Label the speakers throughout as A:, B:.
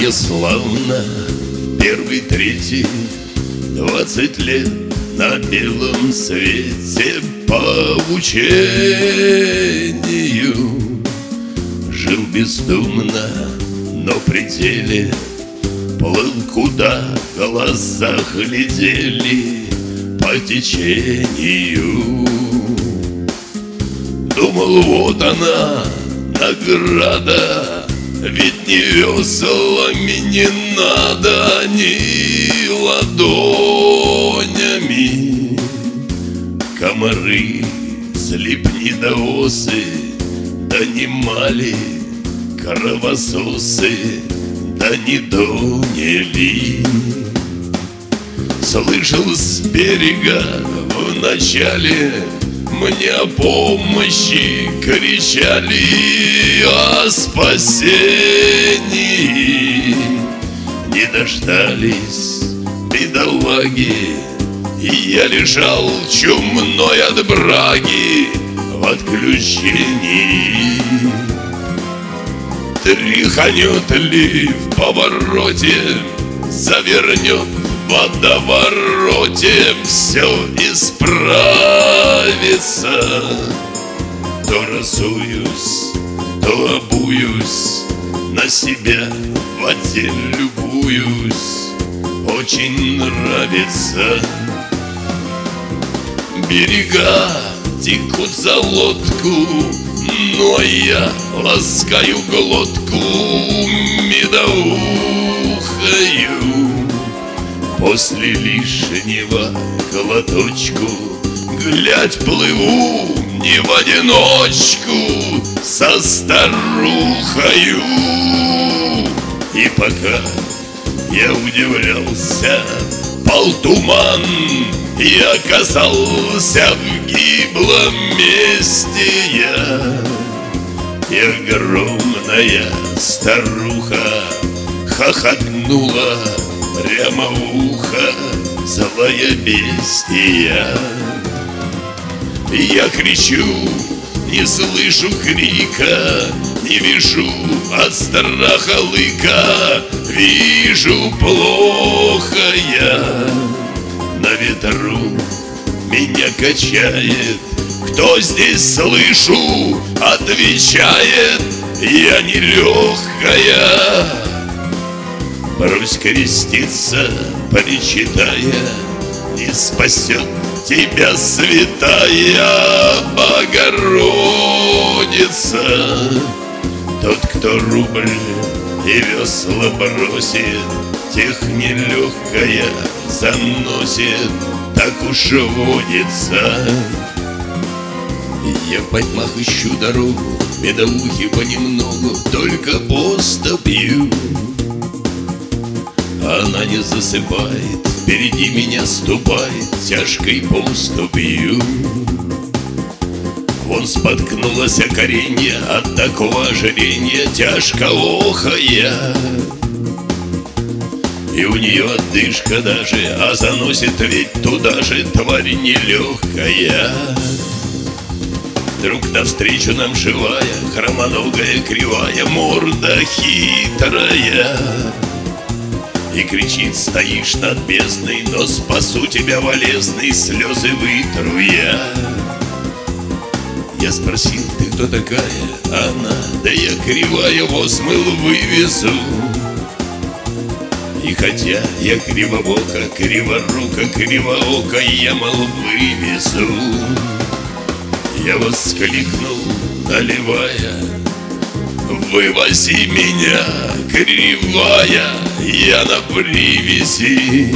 A: мне славно, первый, третий, 20 лет на белом свете по учению. Жил бездумно, но при деле плыл, куда глаза глядели по течению. Думал, вот она, награда, ведь ни веслами не надо, ни ладонями. Комары, слепнедоосы донимали, кровососы да не доняли. Слышал с берега вначале, мне о помощи кричали, о спасении. Не дождались бедолаги, и я лежал чумной от браги в отключении. Тряханет ли в повороте, завернет в водовороте, все исправится. То разуюсь, то обуюсь, на себя в воде любуюсь, очень нравится. Берега текут за лодку, но я ласкаю глотку, медоухаю. После лишнего глоточку, глядь, плыву не в одиночку со старухою. И пока я удивлялся, пал туман, и оказался в гиблом месте я. И огромная старуха хохотнула прямо в ухо, злая бестия. Я кричу, не слышу крика, не вижу от страха лыка, вижу плохо я. На ветру меня качает, кто здесь слышу, отвечает, я нелегкая. Брось креститься, причитая, не спасет тебя святая Богородица. Тот, кто рубль и весла бросит, тех нелегкая заносит, так уж водится. Я по тьмах ищу дорогу, медоухи понемногу, только поступью. Она не засыпает, впереди меня ступает тяжкой поступью. Вон споткнулась о коренье, от такого ожиренья тяжко охая. И у нее отдышка даже, а заносит ведь туда же, тварь нелегкая. Вдруг навстречу нам живая, хромоногая, кривая, морда хитрая. И кричит, стоишь над бездной, но спасу тебя, болезный, слезы вытру я. Я спросил, ты кто такая? Она, да я кривая, воз мыл вывезу. И хотя я кривобока, криворука, кривоока, я, мол, вывезу. Я воскликнул, наливая, вывози меня, кривая, я на привязи.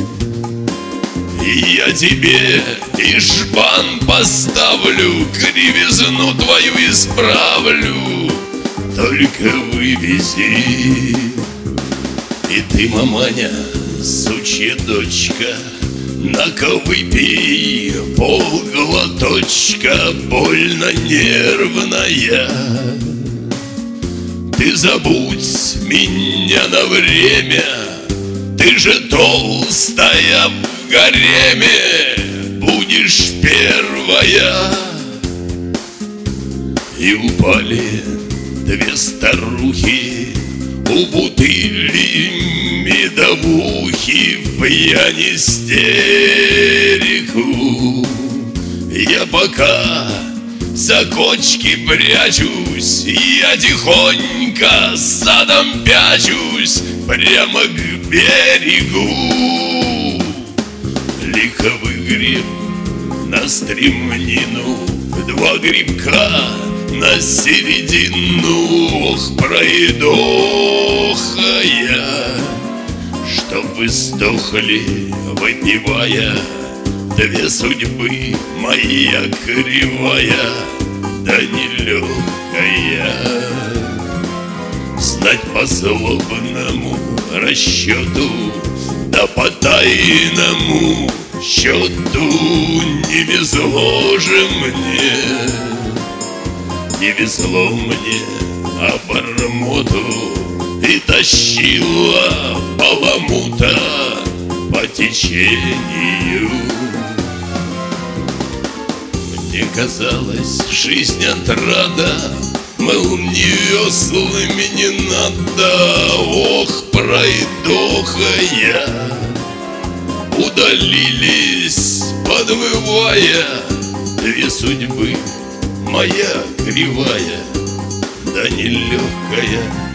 A: И я тебе и жбан поставлю, кривизну твою исправлю, только вывези. И ты, маманя, сучья дочка, на-ка выпей полглоточка, больно нервная. Ты забудь меня на время, ты же толстая в гареме, будешь первая. И упали две старухи, У бутыли медовухи в пьяни истерику. Я пока за кочки прячусь, я тихонько задом пячусь прямо к берегу. Ликовый греб на стремнину, два грибка на середину. Ох, пройдоха я, чтоб вы сдохли, выпивая две судьбы, моя кривая да нелегкая. Знать по злобному расчету да по тайному счету не везло же мне, не везло мне обормоту, и тащила баламута по течению. Мне казалось, жизнь отрада, мыл мне веслами не надо. Ох, пройдоха я, удалились, подвывая две судьбы, моя кривая да нелегкая.